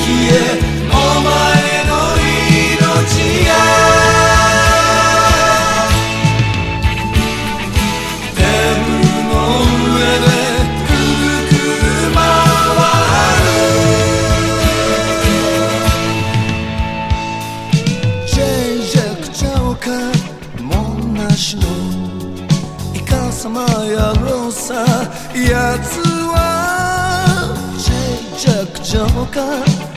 へお前の命がテーブルの上でくるくる回る脆弱超過もなしのイカサマ野郎さやつは脆弱超過